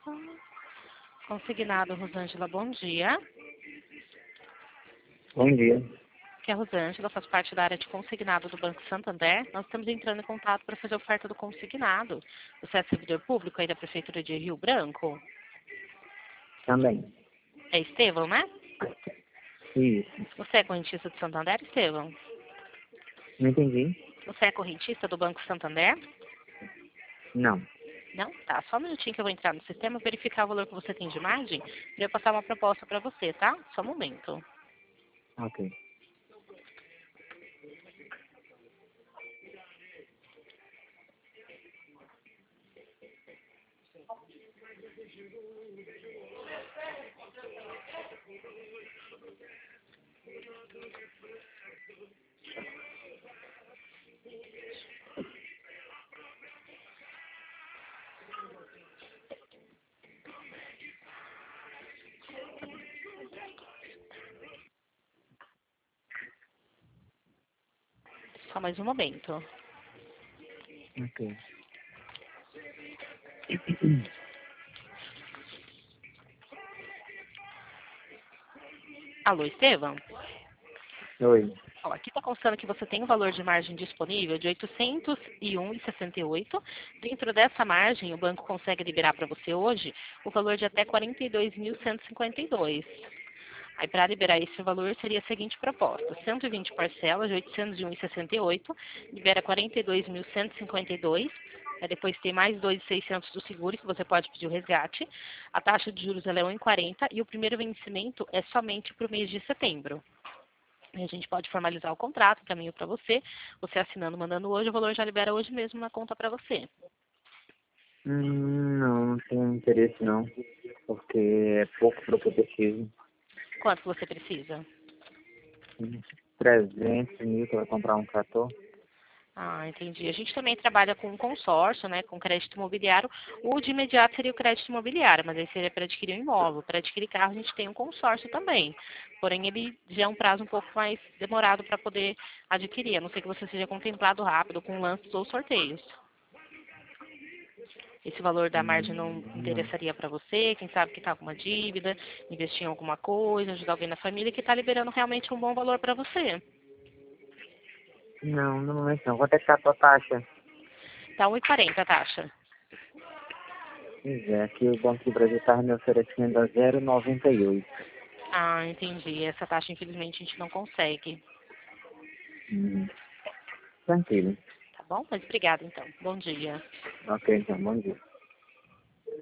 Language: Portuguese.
Consignado, Rosângela, bom dia. Bom dia. Aqui é a Rosângela, faz parte da área de consignado do Banco Santander. Nós estamos entrando em contato para fazer a oferta do consignado. Você é servidor público aí da Prefeitura de Rio Branco? Também. É Estevão, né? Isso. Você é correntista do Santander, Estevão? Não entendi? Você é correntista do Banco Santander? Não. Não? Tá, só um minutinho que eu vou entrar no sistema, verificar o valor que você tem de margem, para eu passar uma proposta para você, tá? Só um momento. Ok. Só mais um momento. Ok. Alô, Estevão? Oi. Ó, aqui está constando que você tem um valor de margem disponível de R$ 801,68. Dentro dessa margem, o banco consegue liberar para você hoje o valor de até R$ 42.152. Aí, para liberar esse valor, seria a seguinte proposta: 120 parcelas de R$ 801,68, libera R$ 42.152. Aí depois tem mais 2.600 do seguro, que você pode pedir o resgate. A taxa de juros ela é 1,40 e o primeiro vencimento é somente para o mês de setembro. E a gente pode formalizar o contrato, caminho para você. Você assinando, mandando hoje, o valor já libera hoje mesmo na conta para você. Não tenho interesse não. Porque é pouco para o que eu preciso. Quanto que você precisa? 300 mil para comprar um trator. Ah, entendi. A gente também trabalha com consórcio, né, com crédito imobiliário. O de imediato seria o crédito imobiliário, mas aí seria para adquirir um imóvel. Para adquirir carro, a gente tem um consórcio também. Porém, ele já é um prazo um pouco mais demorado para poder adquirir, a não ser que você seja contemplado rápido com lances ou sorteios. Esse valor da margem não Não. interessaria para você? Quem sabe que está com uma dívida, investir em alguma coisa, ajudar alguém na família que está liberando realmente um bom valor para você. Não, no momento não. Quanto é que tá a tua taxa? Tá 1,40 a taxa. Pois é, aqui o Banco do Brasil estava me oferecendo a 0,98. Ah, entendi. Essa taxa, infelizmente, a gente não consegue. Tranquilo. Tá bom? Mas obrigada, então. Bom dia. Ok, então, bom dia.